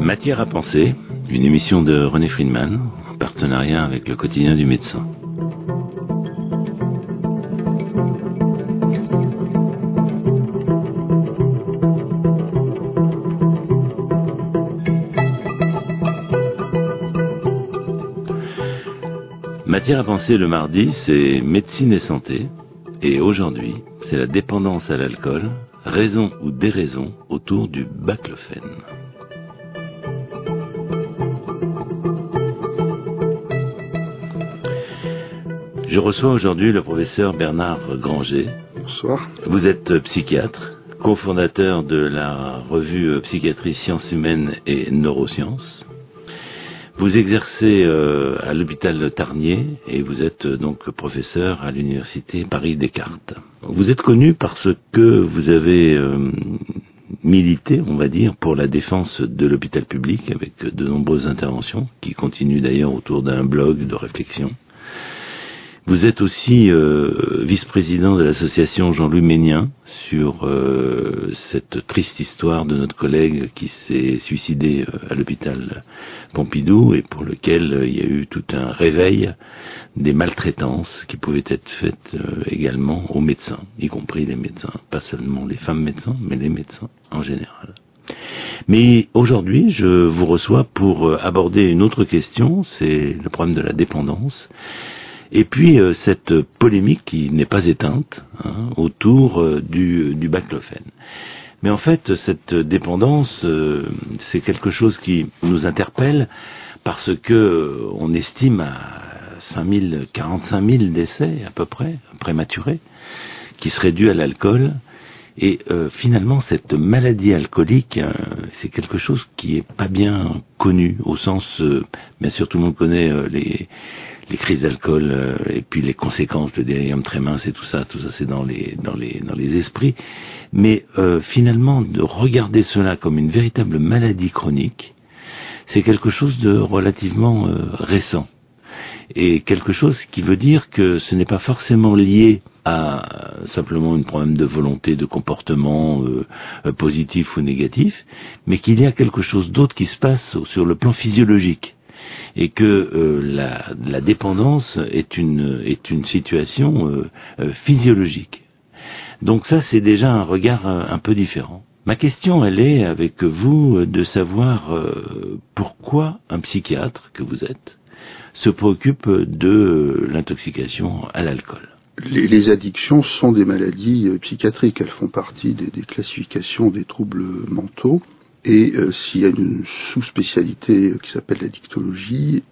Matière à penser, une émission de René Friedman, en partenariat avec le quotidien du médecin. Matière à penser le mardi, c'est médecine et santé, et aujourd'hui, c'est la dépendance à l'alcool, raison ou déraison autour du baclofène. Je reçois aujourd'hui le professeur Bernard Granger. Bonsoir. Vous êtes psychiatre, cofondateur de la revue Psychiatrie Sciences Humaines et Neurosciences. Vous exercez à l'hôpital Tarnier et vous êtes donc professeur à l'université Paris-Descartes. Vous êtes connu parce que vous avez milité, on va dire, pour la défense de l'hôpital public avec de nombreuses interventions qui continuent d'ailleurs autour d'un blog de réflexion. Vous êtes aussi vice-président de l'association Jean-Louis Ménien sur cette triste histoire de notre collègue qui s'est suicidé à l'hôpital Pompidou et pour lequel il y a eu tout un réveil des maltraitances qui pouvaient être faites également aux médecins, y compris les médecins, pas seulement les femmes médecins, mais les médecins en général. Mais aujourd'hui, je vous reçois pour aborder une autre question, c'est le problème de la dépendance. Et puis cette polémique qui n'est pas éteinte autour du baclofène. Mais en fait, cette dépendance, c'est quelque chose qui nous interpelle parce que on estime à 45 000 décès à peu près prématurés qui seraient dus à l'alcool. Et finalement, cette maladie alcoolique, c'est quelque chose qui est pas bien connu au sens, bien sûr, tout le monde connaît les crises d'alcool et puis les conséquences de délirium tremens et tout ça c'est dans les esprits. Mais finalement, de regarder cela comme une véritable maladie chronique, c'est quelque chose de relativement récent. Et quelque chose qui veut dire que ce n'est pas forcément lié à simplement un problème de volonté, de comportement positif ou négatif, mais qu'il y a quelque chose d'autre qui se passe sur le plan physiologique. Et que la dépendance est une situation physiologique. Donc ça, c'est déjà un regard un peu différent. Ma question, elle est avec vous de savoir pourquoi un psychiatre que vous êtes se préoccupe de l'intoxication à l'alcool. Les addictions sont des maladies psychiatriques. Elles font partie des classifications des troubles mentaux. Et s'il y a une sous-spécialité qui s'appelle l'addictologie,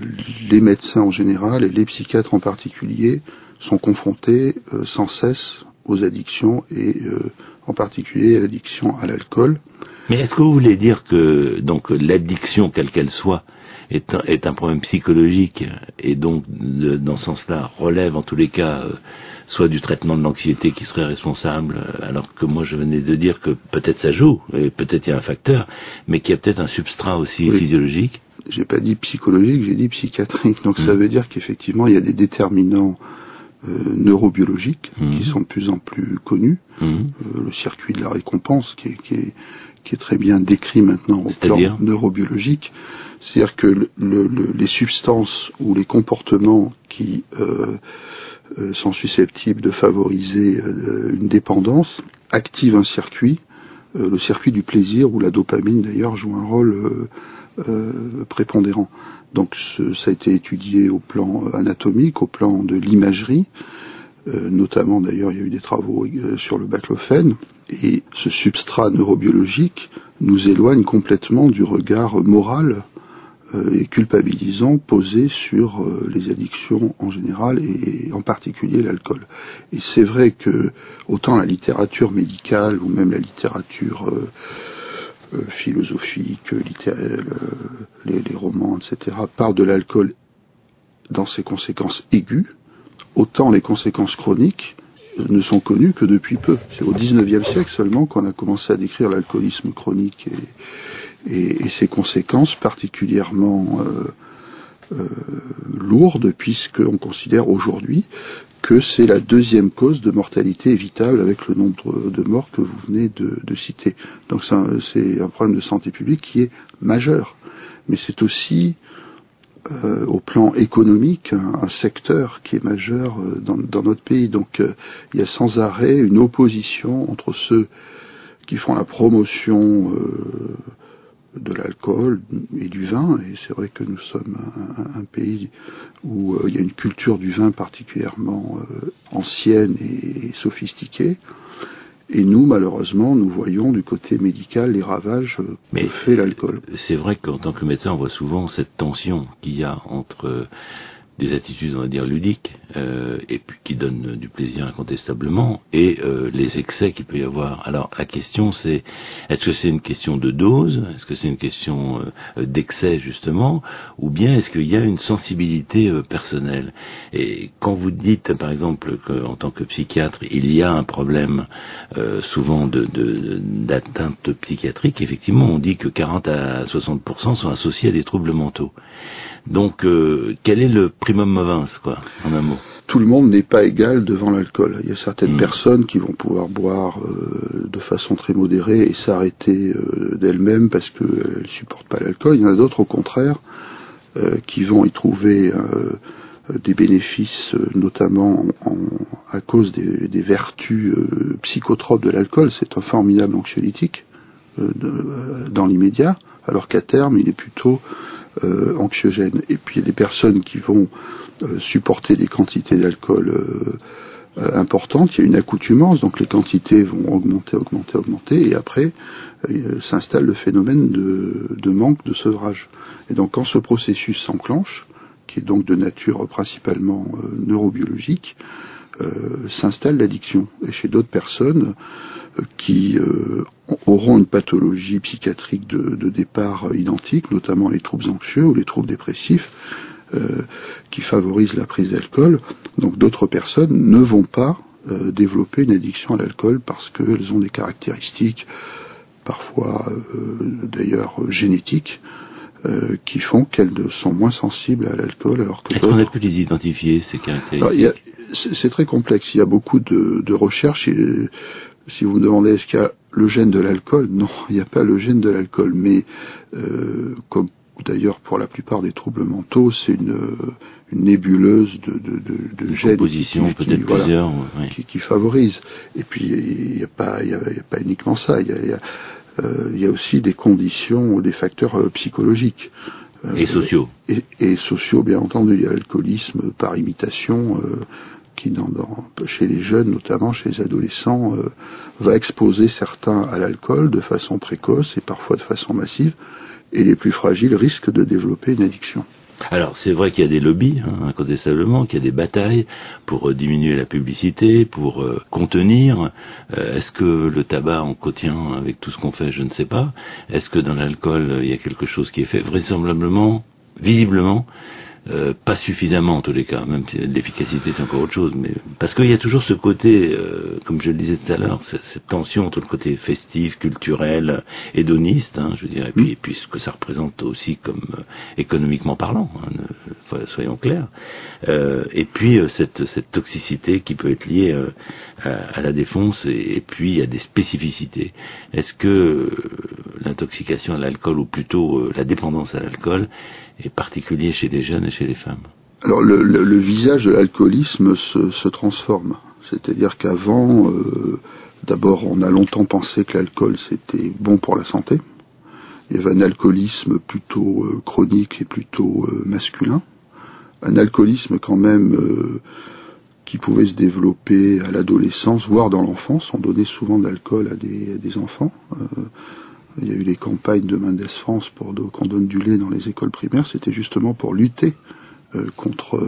les médecins en général et les psychiatres en particulier sont confrontés sans cesse aux addictions et en particulier à l'addiction à l'alcool. Mais est-ce que vous voulez dire que donc l'addiction telle qu'elle soit est un problème psychologique et donc dans ce sens-là relève en tous les cas soit du traitement de l'anxiété qui serait responsable, alors que moi je venais de dire que peut-être ça joue, et peut-être il y a un facteur, mais qu'il y a peut-être un substrat aussi physiologique. J'ai pas dit psychologique, j'ai dit psychiatrique. Donc ça veut dire qu'effectivement il y a des déterminants neurobiologiques qui sont de plus en plus connus. Le circuit de la récompense qui est très bien décrit maintenant au plan neurobiologique. C'est-à-dire que les substances ou les comportements qui sont susceptibles de favoriser une dépendance activent un circuit, le circuit du plaisir où la dopamine d'ailleurs joue un rôle prépondérant. Donc ça a été étudié au plan anatomique, au plan de l'imagerie, notamment d'ailleurs il y a eu des travaux sur le baclofène, et ce substrat neurobiologique nous éloigne complètement du regard moral et culpabilisant posé sur les addictions en général et en particulier l'alcool. Et c'est vrai que autant la littérature médicale ou même la littérature philosophique, littéraire, les romans, etc., parlent de l'alcool dans ses conséquences aiguës, autant les conséquences chroniques ne sont connues que depuis peu. C'est au XIXe siècle seulement qu'on a commencé à décrire l'alcoolisme chronique et ses conséquences particulièrement lourde, puisqu'on considère aujourd'hui que c'est la deuxième cause de mortalité évitable avec le nombre de morts que vous venez de citer. Donc c'est un problème de santé publique qui est majeur. Mais c'est aussi, au plan économique, un secteur qui est majeur dans notre pays. Donc il y a sans arrêt une opposition entre ceux qui font la promotion de l'alcool et du vin, et c'est vrai que nous sommes un pays où il y a une culture du vin particulièrement ancienne et sophistiquée, et nous, malheureusement, nous voyons du côté médical les ravages que fait l'alcool. C'est vrai qu'en tant que médecin, on voit souvent cette tension qu'il y a entre des attitudes, on va dire, ludiques, et puis qui donnent du plaisir incontestablement, et les excès qu'il peut y avoir. Alors, la question c'est, est-ce que c'est une question de dose? Est-ce que c'est une question d'excès, justement? Ou bien est-ce qu'il y a une sensibilité personnelle? Et quand vous dites, par exemple, qu'en tant que psychiatre, il y a un problème souvent d'atteinte psychiatrique, effectivement, on dit que 40 à 60% sont associés à des troubles mentaux. Donc, quel est le primum movens, quoi, en un mot? Tout le monde n'est pas égal devant l'alcool. Il y a certaines personnes qui vont pouvoir boire de façon très modérée et s'arrêter d'elles-mêmes parce qu'elles supportent pas l'alcool. Il y en a d'autres, au contraire, qui vont y trouver des bénéfices, notamment à cause des vertus psychotropes de l'alcool. C'est un formidable anxiolytique dans l'immédiat, alors qu'à terme, il est plutôt anxiogène. Et puis il y a des personnes qui vont supporter des quantités d'alcool importantes, il y a une accoutumance, donc les quantités vont augmenter, et après s'installe le phénomène de manque de sevrage. Et donc quand ce processus s'enclenche, qui est donc de nature principalement neurobiologique, s'installe l'addiction. Et chez d'autres personnes qui auront une pathologie psychiatrique de départ identique, notamment les troubles anxieux ou les troubles dépressifs, qui favorisent la prise d'alcool. Donc d'autres personnes ne vont pas développer une addiction à l'alcool parce qu'elles ont des caractéristiques, parfois d'ailleurs génétiques, qui font qu'elles sont moins sensibles à l'alcool, alors que est-ce qu'on a pu les identifier, ces caractéristiques? Alors, c'est très complexe. Il y a beaucoup de recherches. Et, si vous me demandez est-ce qu'il y a le gène de l'alcool, non, il n'y a pas le gène de l'alcool. Mais comme d'ailleurs pour la plupart des troubles mentaux, c'est une nébuleuse de gènes peut-être plusieurs, qui favorise. Et puis il n'y a pas uniquement ça. Il y a aussi des conditions, des facteurs psychologiques. Et sociaux. Et sociaux, bien entendu. Il y a l'alcoolisme par imitation, qui chez les jeunes, notamment chez les adolescents, va exposer certains à l'alcool de façon précoce et parfois de façon massive. Et les plus fragiles risquent de développer une addiction. Alors, c'est vrai qu'il y a des lobbies, incontestablement, qu'il y a des batailles pour diminuer la publicité, pour contenir. Est-ce que le tabac en contient avec tout ce qu'on fait? Je ne sais pas. Est-ce que dans l'alcool, il y a quelque chose qui est fait? Vraisemblablement, visiblement, pas suffisamment en tous les cas, même si l'efficacité c'est encore autre chose, mais parce qu'il y a toujours ce côté, comme je le disais tout à l'heure, cette tension entre le côté festif, culturel, hédoniste, je veux dire, et puis ce que ça représente aussi comme économiquement parlant, soyons clairs, et puis cette toxicité qui peut être liée à la défonce, et puis il y a des spécificités. Est-ce que l'intoxication à l'alcool, ou plutôt la dépendance à l'alcool, est particulier chez les jeunes et chez les femmes? Alors le visage de l'alcoolisme se transforme. C'est-à-dire qu'avant, d'abord on a longtemps pensé que l'alcool c'était bon pour la santé. Il y avait un alcoolisme plutôt chronique et plutôt masculin. Un alcoolisme quand même qui pouvait se développer à l'adolescence, voire dans l'enfance. On donnait souvent de l'alcool à des enfants. Il y a eu les campagnes de Mendes France pour qu'on donne du lait dans les écoles primaires. C'était justement pour lutter contre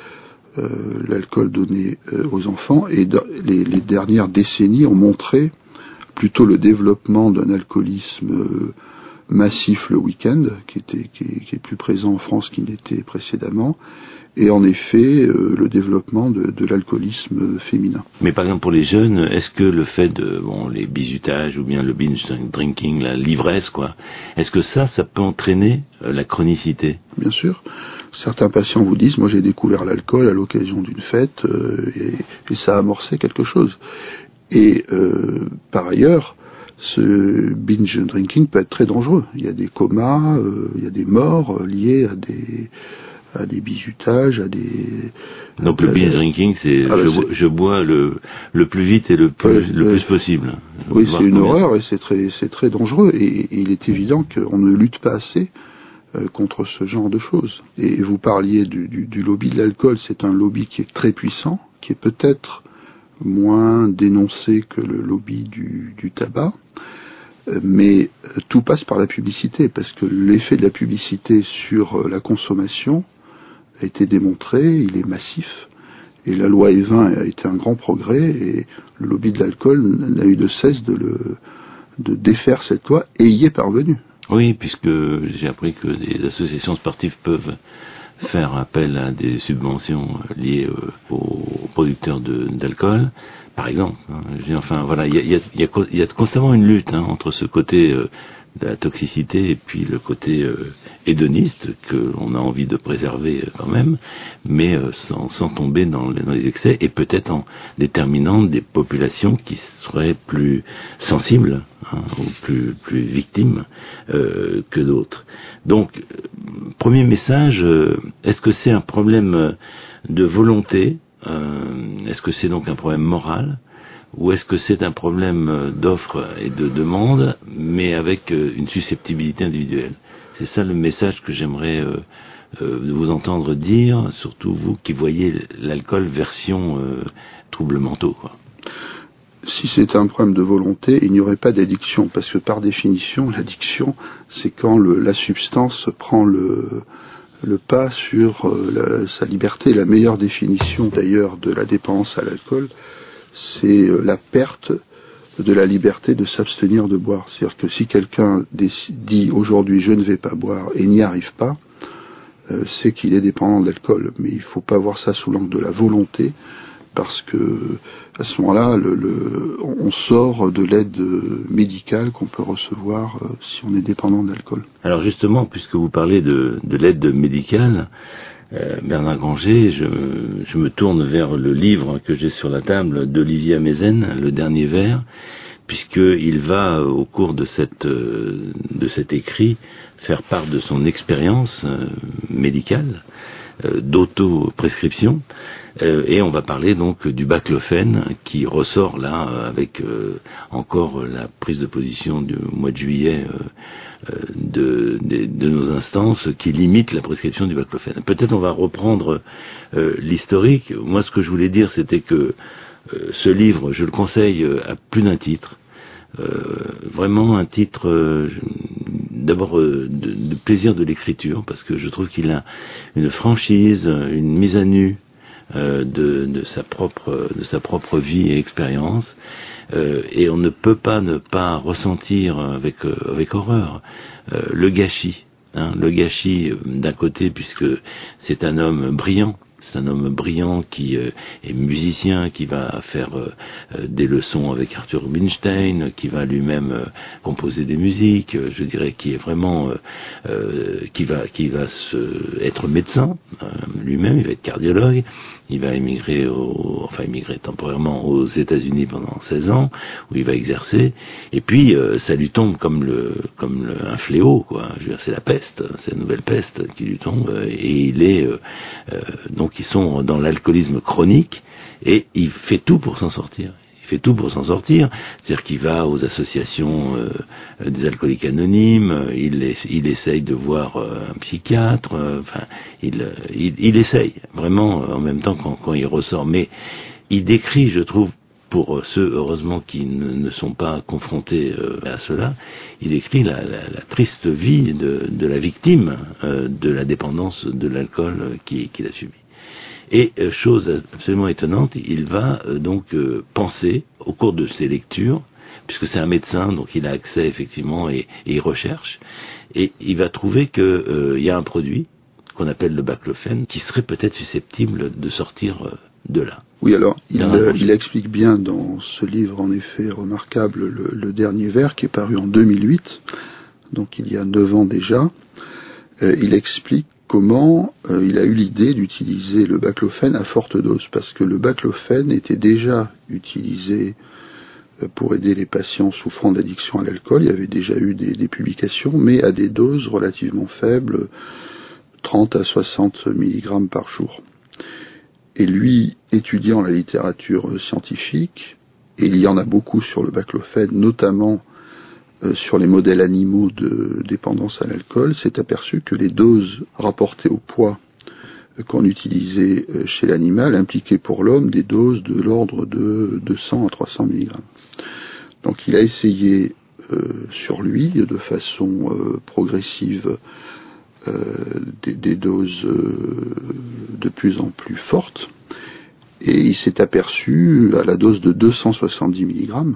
l'alcool donné aux enfants. Et les dernières décennies ont montré plutôt le développement d'un alcoolisme massif le week-end, qui est plus présent en France qu'il n'était précédemment, et en effet le développement de l'alcoolisme féminin. Mais par exemple pour les jeunes, est-ce que le fait de les bizutages ou bien le binge drinking, la l'ivresse est-ce que ça peut entraîner la chronicité? Bien sûr. Certains patients vous disent, moi j'ai découvert l'alcool à l'occasion d'une fête et ça a amorcé quelque chose. Et par ailleurs, ce binge drinking peut être très dangereux. Il y a des comas, il y a des morts liées à des bizutages, à des... Donc le binge drinking, c'est je bois le plus vite et le plus possible. Oui, c'est une horreur et c'est très dangereux. Et il est évident qu'on ne lutte pas assez contre ce genre de choses. Et vous parliez du lobby de l'alcool, c'est un lobby qui est très puissant, qui est peut-être moins dénoncé que le lobby du tabac. Mais tout passe par la publicité, parce que l'effet de la publicité sur la consommation a été démontré, il est massif, et la loi E20 a été un grand progrès, et le lobby de l'alcool n'a eu de cesse de défaire cette loi, et y est parvenu. Oui, puisque j'ai appris que des associations sportives peuvent faire appel à des subventions liées aux producteurs d'alcool, par exemple. Il y a constamment une lutte entre ce côté de la toxicité et puis le côté hédoniste que l'on a envie de préserver quand même, mais sans tomber dans les excès, et peut-être en déterminant des populations qui seraient plus sensibles ou plus victimes que d'autres. Donc, premier message, est-ce que c'est un problème de volonté? Est-ce que c'est donc un problème moral? Ou est-ce que c'est un problème d'offre et de demande, mais avec une susceptibilité individuelle? C'est ça le message que j'aimerais vous entendre dire, surtout vous qui voyez l'alcool version troubles mentaux. Si c'est un problème de volonté, il n'y aurait pas d'addiction, parce que par définition, l'addiction, c'est quand la substance prend le pas sur sa liberté. La meilleure définition d'ailleurs de la dépendance à l'alcool, c'est la perte de la liberté de s'abstenir de boire. C'est-à-dire que si quelqu'un dit aujourd'hui je ne vais pas boire et n'y arrive pas, c'est qu'il est dépendant de l'alcool. Mais il ne faut pas voir ça sous l'angle de la volonté, parce que à ce moment-là, on sort de l'aide médicale qu'on peut recevoir si on est dépendant de l'alcool. Alors justement, puisque vous parlez de l'aide médicale, Bernard Granger, je me tourne vers le livre que j'ai sur la table d'Olivier Amezen, Le Dernier Vers, puisqu'il va, au cours de cet écrit, faire part de son expérience médicale, d'auto-prescription, et on va parler donc du baclofène qui ressort là avec encore la prise de position du mois de juillet de nos instances qui limite la prescription du baclofène. Peut-être on va reprendre l'historique. Moi, ce que je voulais dire, c'était que ce livre, je le conseille à plus d'un titre. Vraiment un titre d'abord de plaisir de l'écriture, parce que je trouve qu'il a une franchise, une mise à nu de sa propre vie et expérience, et on ne peut pas ne pas ressentir avec horreur le gâchis d'un côté, puisque c'est un homme brillant. C'est un homme brillant qui est musicien, qui va faire des leçons avec Arthur Rubinstein, qui va lui-même composer des musiques, je dirais, qui est vraiment qui va être médecin lui-même, il va être cardiologue, il va émigrer temporairement aux États-Unis pendant 16 ans, où il va exercer, et puis ça lui tombe comme un fléau, quoi. Je veux dire, c'est la peste, c'est la nouvelle peste qui lui tombe, et il est donc ils sont dans l'alcoolisme chronique, et il fait tout pour s'en sortir. C'est-à-dire qu'il va aux associations des alcooliques anonymes, il essaye de voir un psychiatre, il essaye, vraiment, en même temps quand il ressort. Mais il décrit, je trouve, pour ceux, heureusement, qui ne sont pas confrontés à cela, il décrit la triste vie de la victime de la dépendance de l'alcool qu'il a subi. Et chose absolument étonnante, il va donc penser, au cours de ses lectures, puisque c'est un médecin, donc il a accès effectivement et il recherche, et il va trouver que y a un produit qu'on appelle le baclofène qui serait peut-être susceptible de sortir de là. Oui, alors il explique bien dans ce livre en effet remarquable, le dernier vers qui est paru en 2008, donc il y a 9 ans déjà. Il explique comment il a eu l'idée d'utiliser le baclofène à forte dose, parce que le baclofène était déjà utilisé pour aider les patients souffrant d'addiction à l'alcool. Il y avait déjà eu des publications, mais à des doses relativement faibles, 30 à 60 mg par jour. Et lui, étudiant la littérature scientifique, et il y en a beaucoup sur le baclofène, notamment sur les modèles animaux de dépendance à l'alcool, s'est aperçu que les doses rapportées au poids qu'on utilisait chez l'animal impliquaient pour l'homme des doses de l'ordre de 200 à 300 mg. Donc il a essayé sur lui, de façon progressive, des doses de plus en plus fortes, et il s'est aperçu à la dose de 270 mg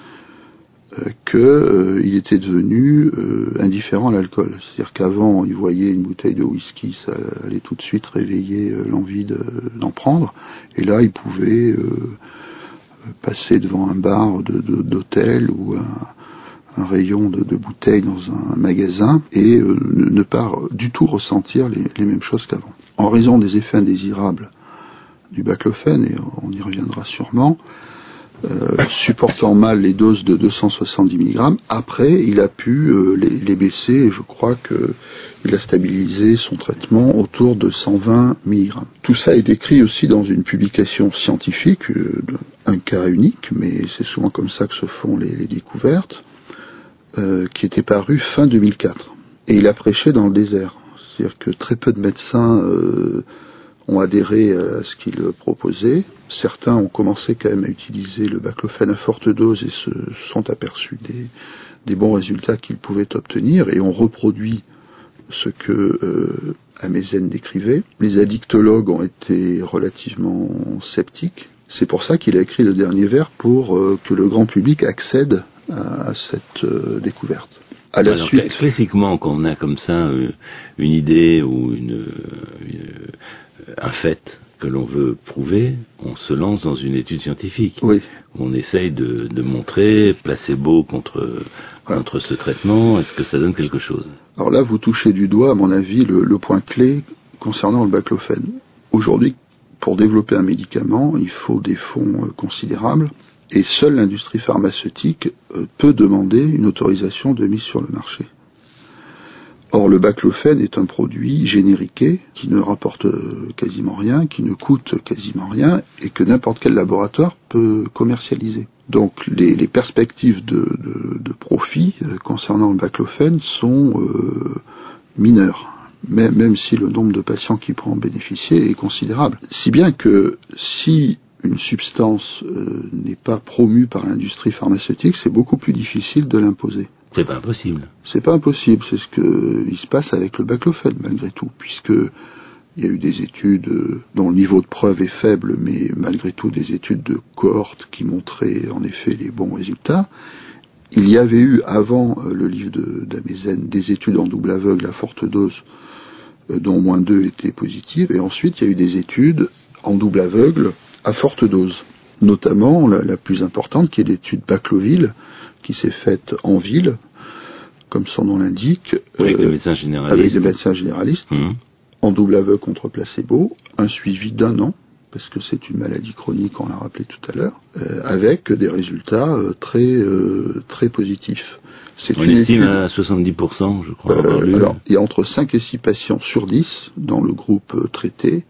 qu'il était devenu indifférent à l'alcool. C'est-à-dire qu'avant, il voyait une bouteille de whisky, ça allait tout de suite réveiller l'envie d'en prendre, et là il pouvait passer devant un bar d'hôtel ou un rayon de bouteilles dans un magasin et ne pas du tout ressentir les mêmes choses qu'avant. En raison des effets indésirables du baclofène, et on y reviendra sûrement, supportant mal les doses de 270 mg, après il a pu les baisser, et je crois qu'il a stabilisé son traitement autour de 120 mg. Tout ça est décrit aussi dans une publication scientifique, un cas unique, mais c'est souvent comme ça que se font les découvertes, qui était paru fin 2004. Et il a prêché dans le désert. C'est-à-dire que très peu de médecins ont adhéré à ce qu'il proposait. Certains ont commencé quand même à utiliser le baclofène à forte dose et se sont aperçus des bons résultats qu'ils pouvaient obtenir et ont reproduit ce que Amezen décrivait. Les addictologues ont été relativement sceptiques. C'est pour ça qu'il a écrit le dernier vers, pour que le grand public accède à cette découverte. À la suite, classiquement, quand on a comme ça une idée ou un fait que l'on veut prouver, on se lance dans une étude scientifique. Oui. On essaye de montrer placebo contre ce traitement. Est-ce que ça donne quelque chose? Alors là, vous touchez du doigt, à mon avis, le point clé concernant le baclofène. Aujourd'hui, pour développer un médicament, il faut des fonds considérables. Et seule l'industrie pharmaceutique peut demander une autorisation de mise sur le marché. Or, le baclofène est un produit génériqué qui ne rapporte quasiment rien, qui ne coûte quasiment rien, et que n'importe quel laboratoire peut commercialiser. Donc, les perspectives de profit concernant le baclofène sont mineures, même si le nombre de patients qui pourront en bénéficier est considérable. Si bien que si une substance n'est pas promue par l'industrie pharmaceutique, c'est beaucoup plus difficile de l'imposer. C'est pas impossible. C'est pas impossible, c'est ce qu'il se passe avec le baclofène malgré tout, puisque il y a eu des études dont le niveau de preuve est faible, mais malgré tout des études de cohorte qui montraient en effet les bons résultats. Il y avait eu avant le livre d'Amezen des études en double aveugle à forte dose, dont au moins 2 étaient positives, et ensuite il y a eu des études en double aveugle à forte dose, notamment la plus importante qui est l'étude Bacloville, qui s'est faite en ville, comme son nom l'indique, avec des médecins généralistes, en double aveugle contre placebo, un suivi d'1 an, parce que c'est une maladie chronique, on l'a rappelé tout à l'heure, avec des résultats très positifs. On estime à 70%, je crois. Alors, il y a entre 5 et 6 patients sur 10 dans le groupe traité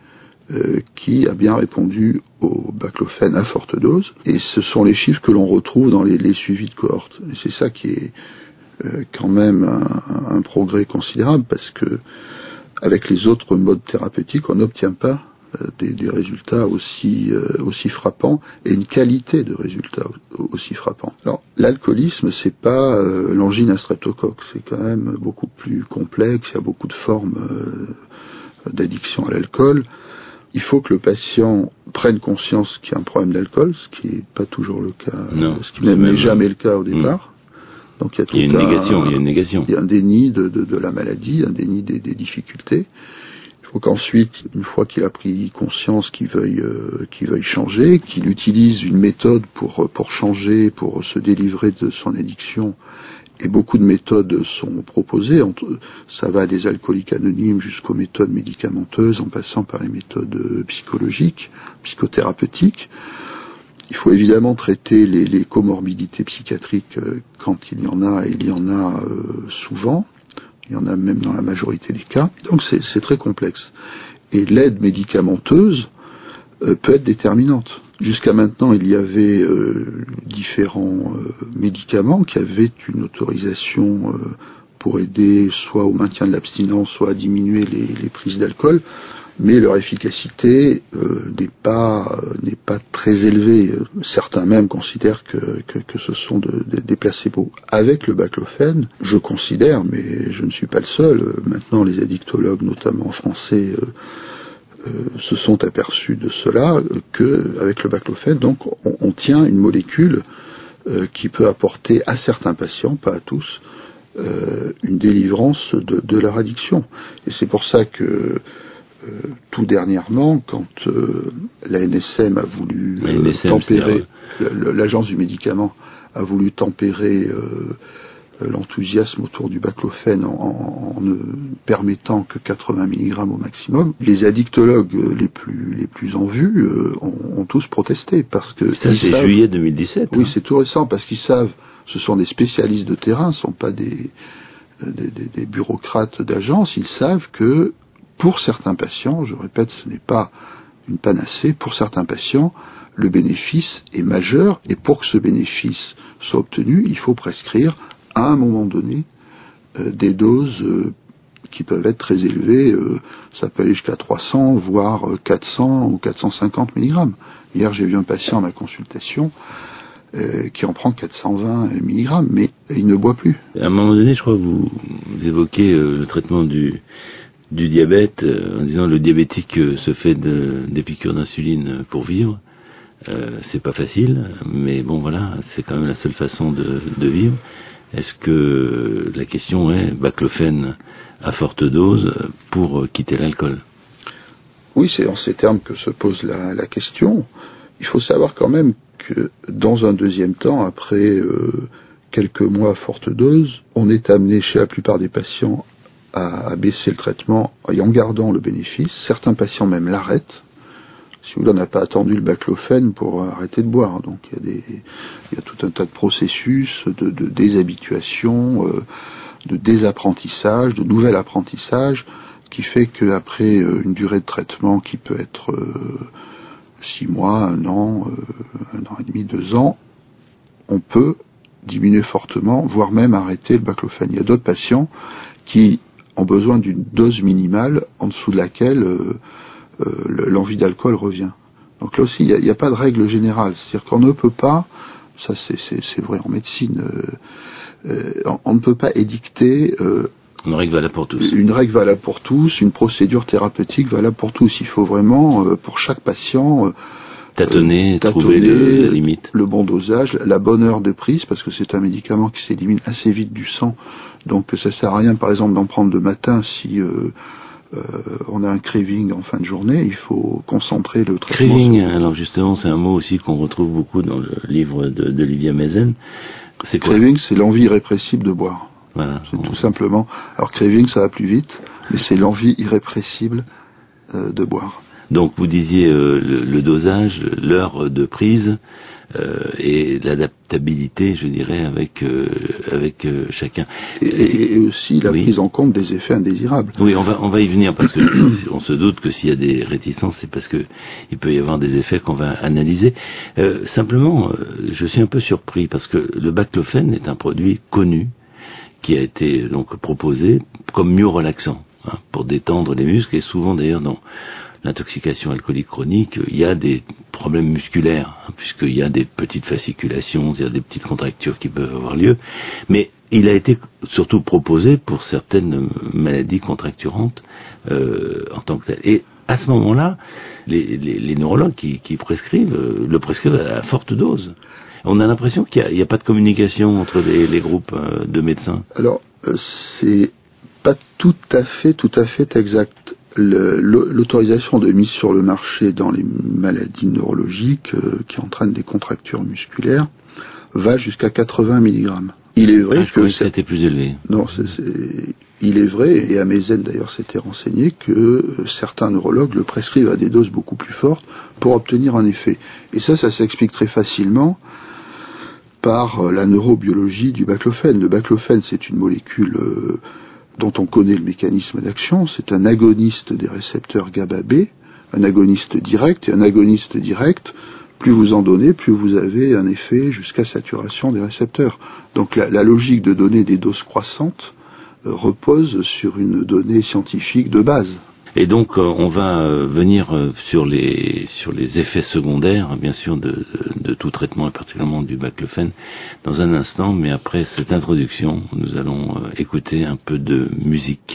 qui a bien répondu au baclofène à forte dose, et ce sont les chiffres que l'on retrouve dans les suivis de cohorte. Et c'est ça qui est quand même un progrès considérable, parce que avec les autres modes thérapeutiques, on n'obtient pas des résultats aussi frappants et une qualité de résultats aussi frappants. Alors, l'alcoolisme, c'est pas l'angine à streptocoque, c'est quand même beaucoup plus complexe, il y a beaucoup de formes d'addiction à l'alcool. il faut que le patient prenne conscience qu'il y a un problème d'alcool, ce qui n'est pas toujours le cas, ce qui n'est jamais le cas au départ. Donc il y a une négation. Il y a un déni de la maladie, un déni des difficultés. Il faut qu'ensuite, une fois qu'il a pris conscience qu'il veuille changer, qu'il utilise une méthode pour changer, pour se délivrer de son addiction. Et beaucoup de méthodes sont proposées. Ça va des alcooliques anonymes jusqu'aux méthodes médicamenteuses, en passant par les méthodes psychologiques, psychothérapeutiques. Il faut évidemment traiter les comorbidités psychiatriques quand il y en a, et il y en a souvent. Il y en a même dans la majorité des cas. Donc c'est très complexe. Et l'aide médicamenteuse peut être déterminante. Jusqu'à maintenant, il y avait différents médicaments qui avaient une autorisation pour aider soit au maintien de l'abstinence, soit à diminuer les prises d'alcool, mais leur efficacité n'est pas très élevée. Certains même considèrent que ce sont des placebos. Avec le baclofène, je considère, mais je ne suis pas le seul, maintenant les addictologues, notamment français, se sont aperçus de cela, qu'avec le baclofène, donc, on tient une molécule qui peut apporter à certains patients, pas à tous, une délivrance de leur addiction. Et c'est pour ça que tout dernièrement, quand la NSM a voulu tempérer, l'agence du médicament a voulu tempérer l'enthousiasme autour du baclofène en ne permettant que 80 mg au maximum, les addictologues les plus en vue ont tous protesté, parce que ça c'est juillet 2017. Oui, c'est tout récent, parce qu'ils savent, ce sont des spécialistes de terrain, ce ne sont pas des bureaucrates d'agence. Ils savent que pour certains patients, je répète, ce n'est pas une panacée, pour certains patients, le bénéfice est majeur, et pour que ce bénéfice soit obtenu, il faut prescrire à un moment donné des doses qui peuvent être très élevées, ça peut aller jusqu'à 300, voire 400 ou 450 mg. Hier, j'ai vu un patient à ma consultation qui en prend 420 mg, mais il ne boit plus. À un moment donné, je crois que vous évoquez le traitement du diabète, en disant le diabétique se fait des piqûres d'insuline pour vivre. C'est pas facile, mais bon voilà, c'est quand même la seule façon de vivre. Est-ce que la question est baclofène à forte dose pour quitter l'alcool? Oui, c'est en ces termes que se pose la question. Il faut savoir quand même que dans un deuxième temps, après quelques mois à forte dose, on est amené chez la plupart des patients à baisser le traitement et en gardant le bénéfice. Certains patients même l'arrêtent. Si vous voulez, on n'a pas attendu le baclofène pour arrêter de boire. Donc il y a tout un tas de processus de déshabituation, de désapprentissage, de nouvel apprentissage, qui fait qu'après une durée de traitement qui peut être 6 mois, 1 an, 1 an et demi, 2 ans, on peut diminuer fortement, voire même arrêter le baclofène. Il y a d'autres patients qui ont besoin d'une dose minimale en dessous de laquelle l'envie d'alcool revient. Donc là aussi, il n'y a pas de règle générale. C'est-à-dire qu'on ne peut pas, ça c'est vrai en médecine, on ne peut pas édicter une règle valable pour tous. Une règle valable pour tous, une procédure thérapeutique valable pour tous. Il faut vraiment, pour chaque patient, tâtonner, trouver la limite. Le bon dosage, la bonne heure de prise, parce que c'est un médicament qui s'élimine assez vite du sang. Donc ça sert à rien, par exemple, d'en prendre le matin si on a un craving en fin de journée. Il faut concentrer le traitement. Craving, alors justement, c'est un mot aussi qu'on retrouve beaucoup dans le livre d'Olivier Mezen. C'est quoi? Craving, c'est l'envie irrépressible de boire. Voilà. C'est tout simplement. Alors craving, ça va plus vite, mais c'est l'envie irrépressible de boire. Donc vous disiez le dosage, l'heure de prise et l'adaptabilité, je dirais, avec chacun. Et aussi la prise en compte des effets indésirables. Oui, on va y venir, parce que on se doute que s'il y a des réticences, c'est parce que il peut y avoir des effets qu'on va analyser. Simplement, je suis un peu surpris, parce que le baclofène est un produit connu qui a été donc proposé comme mieux relaxant, pour détendre les muscles, et souvent d'ailleurs dans l'intoxication alcoolique chronique, il y a des problèmes musculaires, puisqu'il y a des petites fasciculations, il y a des petites contractures qui peuvent avoir lieu, mais il a été surtout proposé pour certaines maladies contracturantes en tant que telles. Et à ce moment-là, les neurologues qui prescrivent, le prescrivent à forte dose. On a l'impression qu'il n'y a pas de communication entre les groupes de médecins. Alors, c'est pas tout à fait exact. L'autorisation de mise sur le marché dans les maladies neurologiques qui entraînent des contractures musculaires va jusqu'à 80 mg. Il est vrai que c'était plus élevé. Non, il est vrai, et Amezen d'ailleurs s'était renseigné, que certains neurologues le prescrivent à des doses beaucoup plus fortes pour obtenir un effet. Et ça s'explique très facilement par la neurobiologie du baclofène. Le baclofène, c'est une molécule dont on connaît le mécanisme d'action. C'est un agoniste des récepteurs GABA-B, un agoniste direct, et un agoniste direct, plus vous en donnez, plus vous avez un effet jusqu'à saturation des récepteurs. Donc la logique de donner des doses croissantes repose sur une donnée scientifique de base. Et donc on va venir sur les effets secondaires, bien sûr, de tout traitement, et particulièrement du baclofène, dans un instant, mais après cette introduction, nous allons écouter un peu de musique.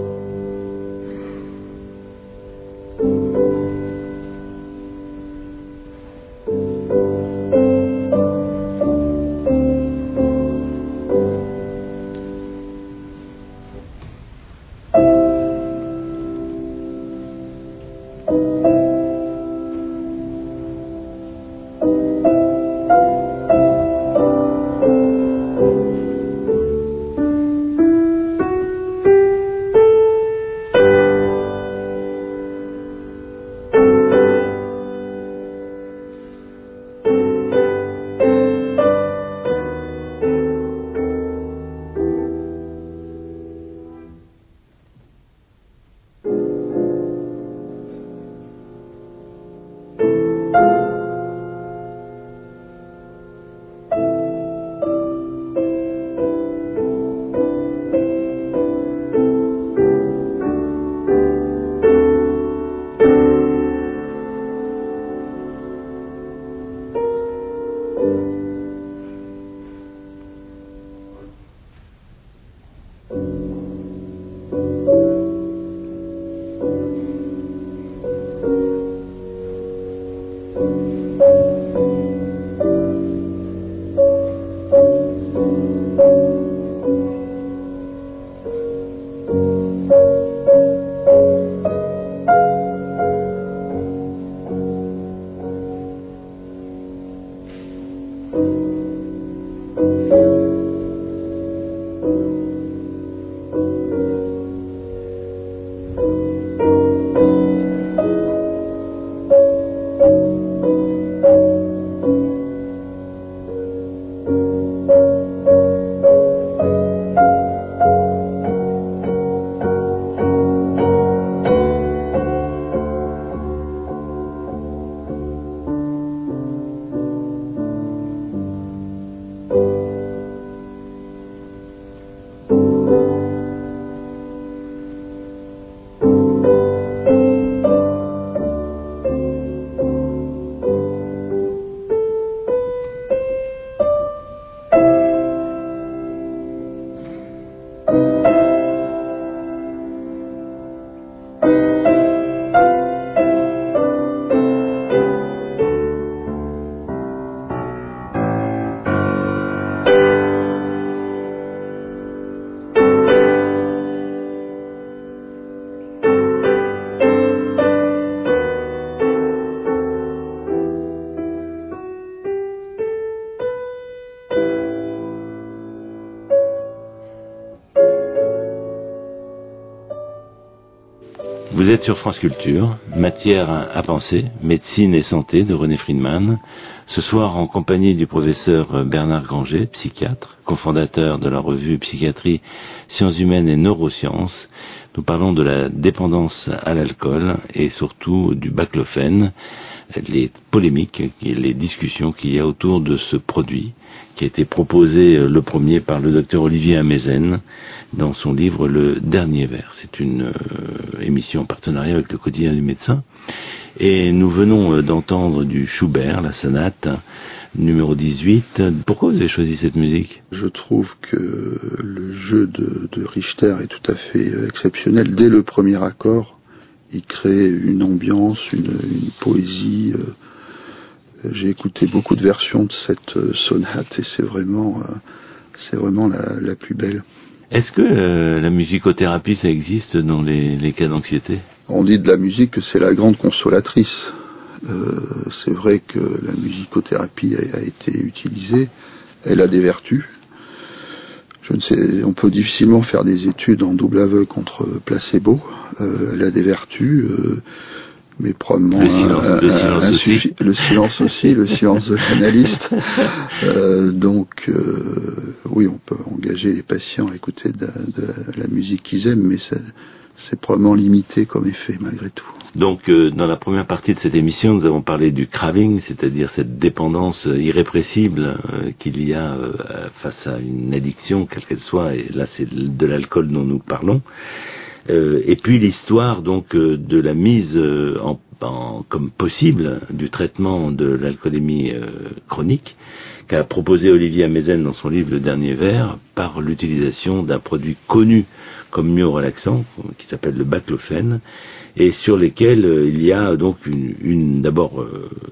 Vous êtes sur France Culture, Matière à penser, médecine et santé de René Friedman. Ce soir en compagnie du professeur Bernard Granger, psychiatre, cofondateur de la revue Psychiatrie, Sciences humaines et Neurosciences. Nous parlons de la dépendance à l'alcool et surtout du baclofène, les polémiques et les discussions qu'il y a autour de ce produit qui a été proposé le premier par le docteur Olivier Amezen dans son livre Le Dernier Vers. C'est une émission en partenariat avec le quotidien du médecin. Et nous venons d'entendre du Schubert, la sonate numéro 18. Pourquoi vous avez choisi cette musique ? Je trouve que le jeu de Richter est tout à fait exceptionnel. Dès le premier accord, il crée une ambiance, une poésie. J'ai écouté beaucoup de versions de cette sonate et c'est vraiment la plus belle. Est-ce que la musicothérapie, ça existe dans les cas d'anxiété ? On dit de la musique que c'est la grande consolatrice. C'est vrai que la musicothérapie a été utilisée, elle a des vertus. Je ne sais, on peut difficilement faire des études en double aveugle contre placebo. Elle a des vertus, mais probablement le silence aussi. Le silence aussi, le silence de l'analyste. Donc, oui, on peut engager les patients à écouter de la musique qu'ils aiment, mais c'est probablement limité comme effet malgré tout. Donc, dans la première partie de cette émission, nous avons parlé du craving, c'est-à-dire cette dépendance irrépressible qu'il y a face à une addiction, quelle qu'elle soit, et là c'est de l'alcool dont nous parlons. Et puis l'histoire donc de la mise comme possible du traitement de l'alcoolémie chronique qu'a proposé Olivier Amezen dans son livre Le Dernier Verre par l'utilisation d'un produit connu comme myorelaxant qui s'appelle le baclofène et sur lesquels il y a donc d'abord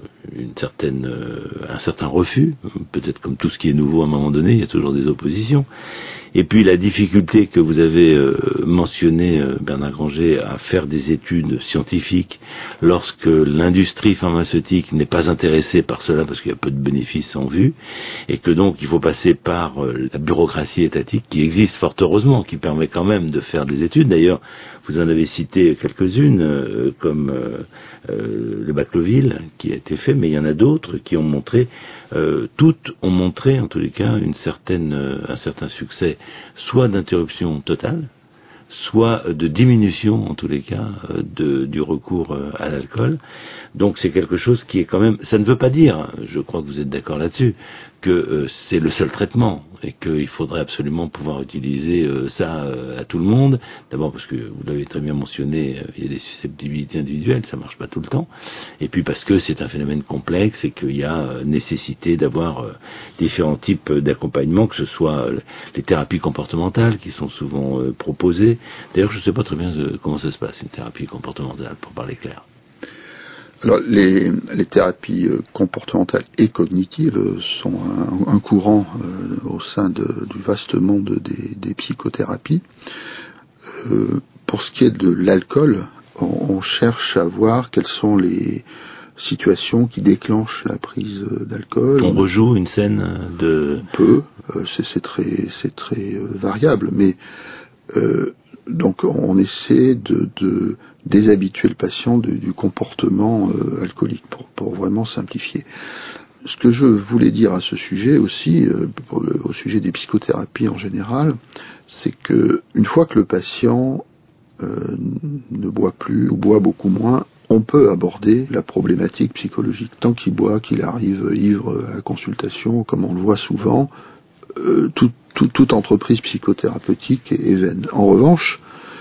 un certain refus, peut-être comme tout ce qui est nouveau à un moment donné, il y a toujours des oppositions. Et puis la difficulté que vous avez mentionnée, Bernard Granger, à faire des études scientifiques lorsque l'industrie pharmaceutique n'est pas intéressée par cela parce qu'il y a peu de bénéfices en vue, et que donc il faut passer par la bureaucratie étatique qui existe fort heureusement, qui permet quand même de faire des études. D'ailleurs, vous en avez cité quelques-unes, comme le Baclovil qui a été fait, mais il y en a d'autres qui ont montré, toutes ont montré en tous les cas un certain succès, soit d'interruption totale, soit de diminution en tous les cas du recours à l'alcool. Donc c'est quelque chose qui est quand même, ça ne veut pas dire, je crois que vous êtes d'accord là-dessus, que c'est le seul traitement et qu'il faudrait absolument pouvoir utiliser ça à tout le monde. D'abord parce que vous l'avez très bien mentionné, il y a des susceptibilités individuelles, ça marche pas tout le temps. Et puis parce que c'est un phénomène complexe et qu'il y a nécessité d'avoir différents types d'accompagnement, que ce soit les thérapies comportementales qui sont souvent proposées. D'ailleurs, je ne sais pas très bien comment ça se passe, une thérapie comportementale, pour parler clair. Alors, les thérapies comportementales et cognitives sont un courant au sein du vaste monde des psychothérapies. Pour ce qui est de l'alcool, on cherche à voir quelles sont les situations qui déclenchent la prise d'alcool. On rejoue une scène de... On peut, c'est très variable, mais... donc on essaie de déshabituer le patient du comportement alcoolique pour vraiment simplifier. Ce que je voulais dire à ce sujet aussi, au sujet des psychothérapies en général, c'est que une fois que le patient ne boit plus ou boit beaucoup moins, on peut aborder la problématique psychologique. Tant qu'il boit, qu'il arrive ivre à la consultation, comme on le voit souvent, toute entreprise psychothérapeutique est vaine. En revanche,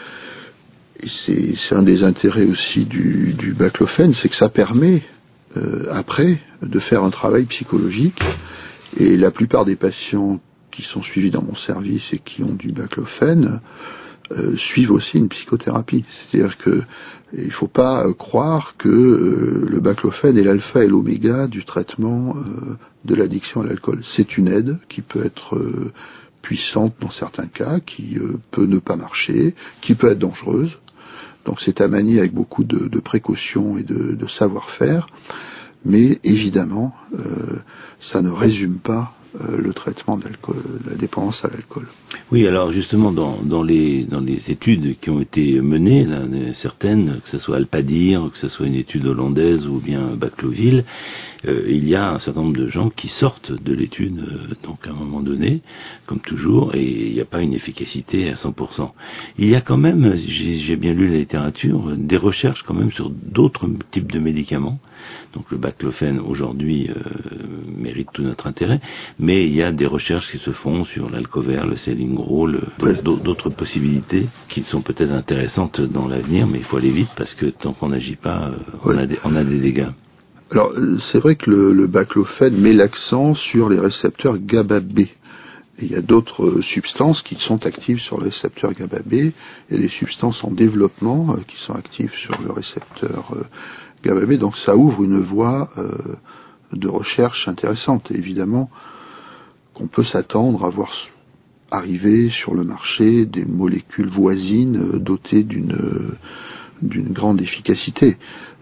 et c'est un des intérêts aussi du baclofène, c'est que ça permet après de faire un travail psychologique, et la plupart des patients qui sont suivis dans mon service et qui ont du baclofène suivent aussi une psychothérapie. C'est-à-dire que il ne faut pas croire que le baclofène est l'alpha et l'oméga du traitement de l'addiction à l'alcool. C'est une aide qui peut être puissante dans certains cas, qui peut ne pas marcher, qui peut être dangereuse. Donc c'est à manier avec beaucoup de précautions et de savoir-faire, mais évidemment, ça ne résume pas le traitement de la dépendance à l'alcool. Oui, alors justement, dans les études qui ont été menées, là, certaines, que ce soit Alpadir, que ce soit une étude hollandaise ou bien Baclovil, il y a un certain nombre de gens qui sortent de l'étude, donc à un moment donné, comme toujours, et il n'y a pas une efficacité à 100%. Il y a quand même, j'ai bien lu la littérature, des recherches quand même sur d'autres types de médicaments. Donc le baclofène aujourd'hui mérite tout notre intérêt, mais il y a des recherches qui se font sur l'Alcover, le Célingrol, d'autres possibilités qui sont peut-être intéressantes dans l'avenir, mais il faut aller vite parce que tant qu'on n'agit pas, on a des dégâts. Alors c'est vrai que le baclofène met l'accent sur les récepteurs GABA B. Et il y a d'autres substances qui sont actives sur le récepteur GABA-B. Il y a des substances en développement qui sont actives sur le récepteur GABA-B. Donc ça ouvre une voie de recherche intéressante. Et évidemment qu'on peut s'attendre à voir arriver sur le marché des molécules voisines dotées d'une grande efficacité.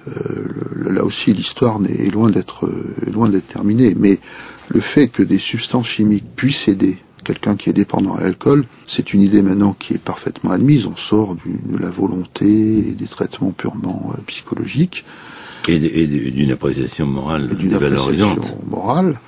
Là aussi, l'histoire est loin d'être terminée. Mais le fait que des substances chimiques puissent aider quelqu'un qui est dépendant à l'alcool, c'est une idée maintenant qui est parfaitement admise. On sort de la volonté et des traitements purement psychologiques. Et d'une appréciation morale, d'une appréciation morale.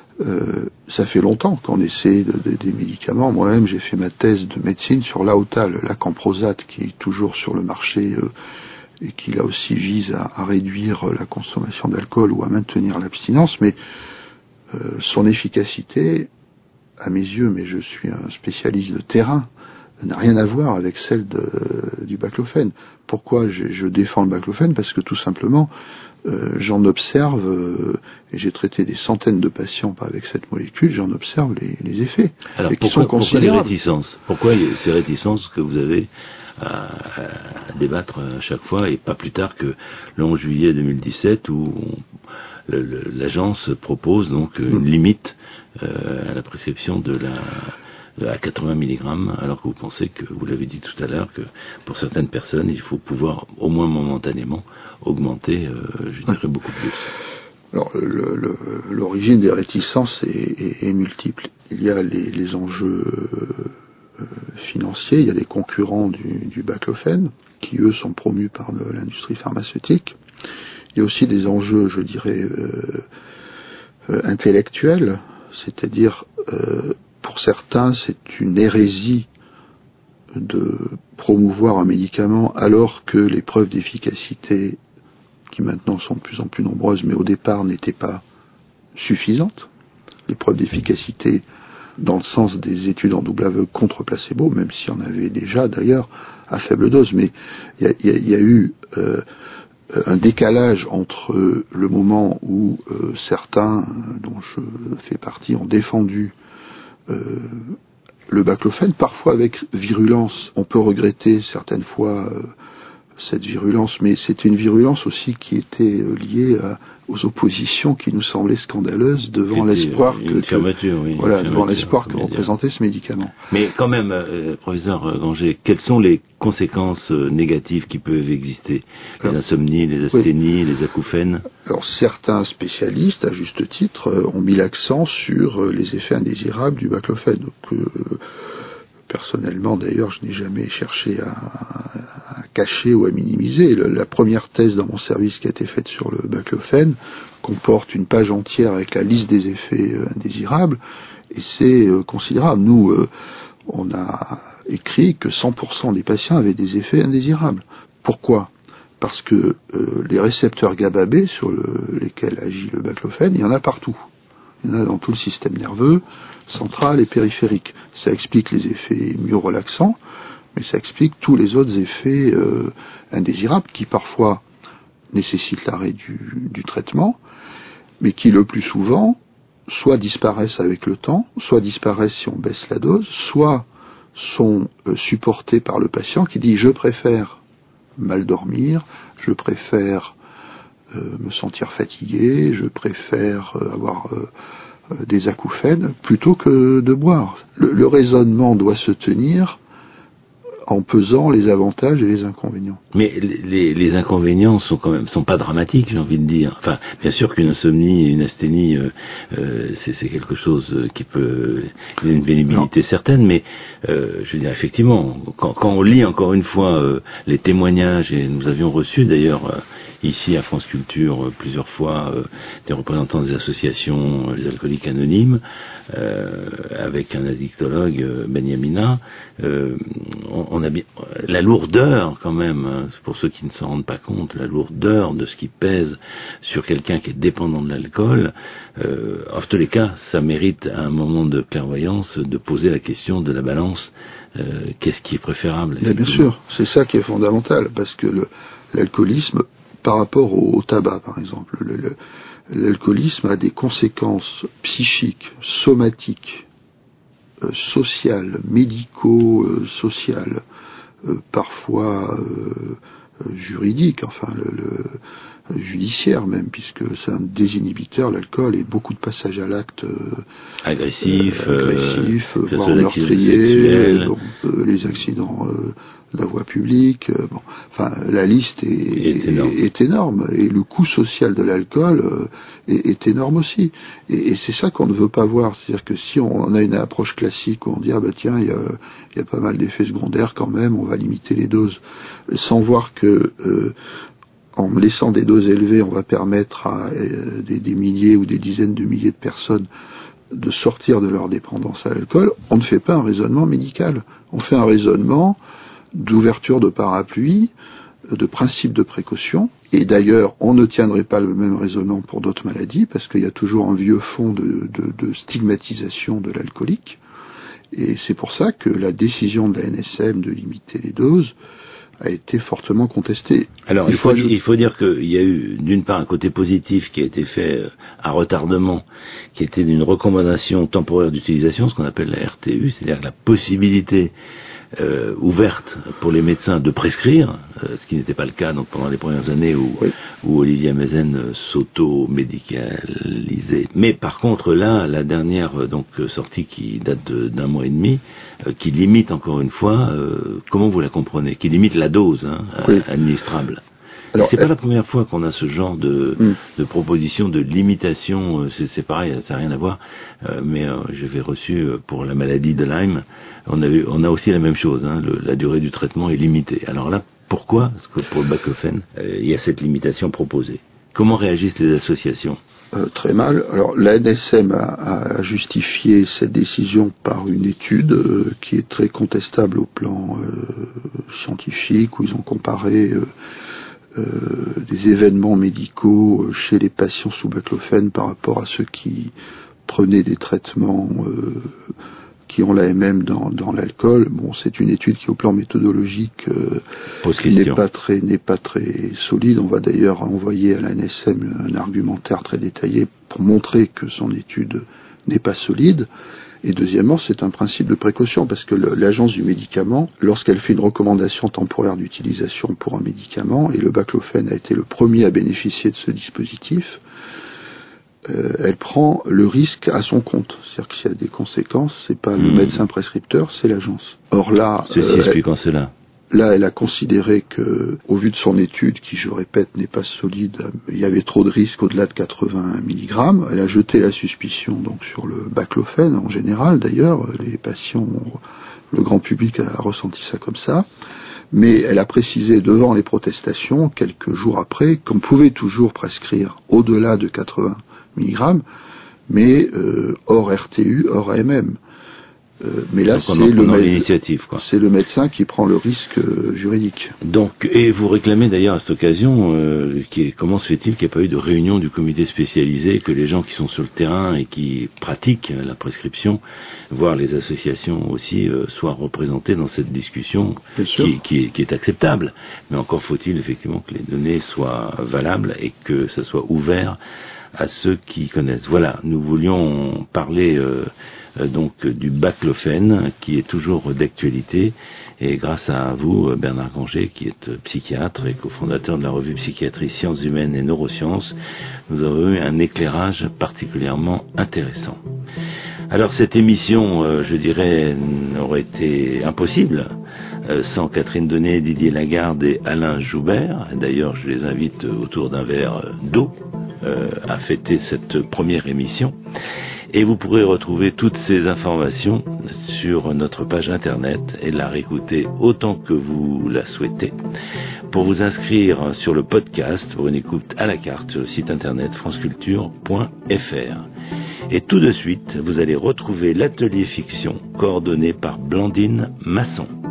Ça fait longtemps qu'on essaie des médicaments. Moi-même, j'ai fait ma thèse de médecine sur l'Aotal, l'acamprosate, qui est toujours sur le marché et qui là aussi vise à réduire la consommation d'alcool ou à maintenir l'abstinence. Mais son efficacité, à mes yeux, mais je suis un spécialiste de terrain, n'a rien à voir avec celle du baclofène. Pourquoi je défends le baclofène? Parce que tout simplement, j'en observe, et j'ai traité des centaines de patients avec cette molécule, j'en observe les effets. Alors et pourquoi les réticences? Pourquoi ces réticences que vous avez à débattre à chaque fois, et pas plus tard que le 11 juillet 2017 où l'agence propose donc une limite à la prescription à 80 mg, alors que vous pensez que, vous l'avez dit tout à l'heure, que pour certaines personnes, il faut pouvoir, au moins momentanément, augmenter, je dirais, beaucoup plus. Alors, l'origine des réticences est multiple. Il y a les enjeux financiers, il y a les concurrents du baclofène, qui eux sont promus par l'industrie pharmaceutique. Il y a aussi des enjeux, je dirais, intellectuels, c'est-à-dire pour certains, c'est une hérésie de promouvoir un médicament alors que les preuves d'efficacité, qui maintenant sont de plus en plus nombreuses, mais au départ n'étaient pas suffisantes. Les preuves d'efficacité dans le sens des études en double aveugle contre placebo, même s'il y en avait déjà d'ailleurs à faible dose, mais il y a eu un décalage entre le moment où certains, dont je fais partie, ont défendu le baclofène, parfois avec virulence. On peut regretter certaines fois cette virulence, mais c'était une virulence aussi qui était liée aux oppositions qui nous semblaient scandaleuses devant l'espoir que représentait ce médicament. Mais quand même, professeur Granger, quelles sont les conséquences négatives qui peuvent exister? Les insomnies, les asthénies, les acouphènes? Alors certains spécialistes, à juste titre, ont mis l'accent sur les effets indésirables du baclofène. Donc, personnellement, d'ailleurs, je n'ai jamais cherché à cacher ou à minimiser. La première thèse dans mon service qui a été faite sur le baclofène comporte une page entière avec la liste des effets indésirables, et c'est considérable. Nous, on a écrit que 100% des patients avaient des effets indésirables. Pourquoi? Parce que les récepteurs GABA-B sur lesquels agit le baclofène, il y en a partout. Il y en a dans tout le système nerveux, central et périphérique. Ça explique les effets mieux relaxants, mais ça explique tous les autres effets indésirables qui parfois nécessitent l'arrêt du traitement, mais qui le plus souvent soit disparaissent avec le temps, soit disparaissent si on baisse la dose, soit sont supportés par le patient qui dit « je préfère mal dormir, je préfère me sentir fatigué, je préfère avoir des acouphènes plutôt que de boire ». Le raisonnement doit se tenir en pesant les avantages et les inconvénients. Mais les inconvénients sont pas dramatiques, j'ai envie de dire. Enfin, bien sûr qu'une insomnie et une asthénie, c'est quelque chose qui peut une pénibilité certaine, mais je veux dire effectivement, quand on lit encore une fois les témoignages, et nous avions reçu d'ailleurs ici à France Culture plusieurs fois des représentants des associations les alcooliques anonymes, avec un addictologue, Benyamina, on a bien la lourdeur quand même, pour ceux qui ne s'en rendent pas compte, la lourdeur de ce qui pèse sur quelqu'un qui est dépendant de l'alcool. En tous les cas, ça mérite à un moment de clairvoyance de poser la question de la balance. Qu'est-ce qui est préférable? Bien sûr, c'est ça qui est fondamental, parce que l'alcoolisme, par rapport au tabac par exemple, l'alcoolisme a des conséquences psychiques, somatiques sociales, médico-sociales, parfois juridiques, enfin judiciaire même, puisque c'est un désinhibiteur, l'alcool, et beaucoup de passages à l'acte agressifs, voire meurtriers, les accidents de la voie publique, enfin la liste est énorme, et le coût social de l'alcool est énorme aussi, et c'est ça qu'on ne veut pas voir, c'est-à-dire que si on a une approche classique où on dit tiens, il y a pas mal d'effets secondaires quand même, on va limiter les doses, sans voir que en laissant des doses élevées, on va permettre à des milliers ou des dizaines de milliers de personnes de sortir de leur dépendance à l'alcool. On ne fait pas un raisonnement médical. On fait un raisonnement d'ouverture de parapluie, de principe de précaution. Et d'ailleurs, on ne tiendrait pas le même raisonnement pour d'autres maladies, parce qu'il y a toujours un vieux fond de stigmatisation de l'alcoolique. Et c'est pour ça que la décision de la NSM de limiter les doses a été fortement contesté. Alors, il faut dire qu'il y a eu, d'une part, un côté positif qui a été fait à retardement, qui était d'une recommandation temporaire d'utilisation, ce qu'on appelle la RTU, c'est-à-dire la possibilité ouverte pour les médecins de prescrire, ce qui n'était pas le cas donc pendant les premières années où Olivier Amezen s'auto-médicalisait. Mais par contre là, la dernière sortie qui date d'un mois et demi, qui limite encore une fois, comment vous la comprenez, qui limite la dose administrable. Alors, c'est pas la première fois qu'on a ce genre de proposition de limitation. C'est pareil, ça n'a rien à voir. Mais j'avais reçu pour la maladie de Lyme, on a aussi la même chose. La durée du traitement est limitée. Alors là, pourquoi? Parce que pour le baclofène, il y a cette limitation proposée. Comment réagissent les associations? Très mal. Alors la NSM a justifié cette décision par une étude qui est très contestable au plan scientifique, où ils ont comparé des événements médicaux chez les patients sous baclofène par rapport à ceux qui prenaient des traitements qui ont l'AMM dans l'alcool. Bon, c'est une étude qui, au plan méthodologique, n'est pas très solide. On va d'ailleurs envoyer à la NSM un argumentaire très détaillé pour montrer que son étude n'est pas solide. Et deuxièmement, c'est un principe de précaution, parce que l'agence du médicament, lorsqu'elle fait une recommandation temporaire d'utilisation pour un médicament, et le baclofène a été le premier à bénéficier de ce dispositif, elle prend le risque à son compte. C'est-à-dire qu'il y a des conséquences, c'est pas le médecin prescripteur, c'est l'agence. Or là, ceci expliquant cela. Là, elle a considéré que, au vu de son étude, qui, je répète, n'est pas solide, il y avait trop de risques au-delà de 80 mg. Elle a jeté la suspicion donc sur le baclofène en général. D'ailleurs, les patients, le grand public a ressenti ça comme ça. Mais elle a précisé devant les protestations, quelques jours après, qu'on pouvait toujours prescrire au-delà de 80 mg, mais hors RTU, hors AMM. Mais là, c'est le médecin qui prend le risque juridique. Donc, et vous réclamez d'ailleurs à cette occasion, comment se fait-il qu'il n'y ait pas eu de réunion du comité spécialisé, que les gens qui sont sur le terrain et qui pratiquent la prescription, voire les associations aussi, soient représentés dans cette discussion qui est acceptable. Mais encore faut-il effectivement que les données soient valables et que ça soit ouvert à ceux qui connaissent. Voilà, nous voulions parler donc du baclofène, qui est toujours d'actualité, et grâce à vous, Bernard Granger, qui est psychiatre et cofondateur de la revue Psychiatrie, Sciences Humaines et Neurosciences, nous avons eu un éclairage particulièrement intéressant. Alors cette émission, je dirais, n'aurait été impossible sans Catherine Donnet, Didier Lagarde et Alain Joubert. D'ailleurs, je les invite autour d'un verre d'eau à fêter cette première émission. Et vous pourrez retrouver toutes ces informations sur notre page internet et la réécouter autant que vous la souhaitez. Pour vous inscrire sur le podcast pour une écoute à la carte sur le site internet franceculture.fr. Et tout de suite, vous allez retrouver l'atelier fiction coordonné par Blandine Masson.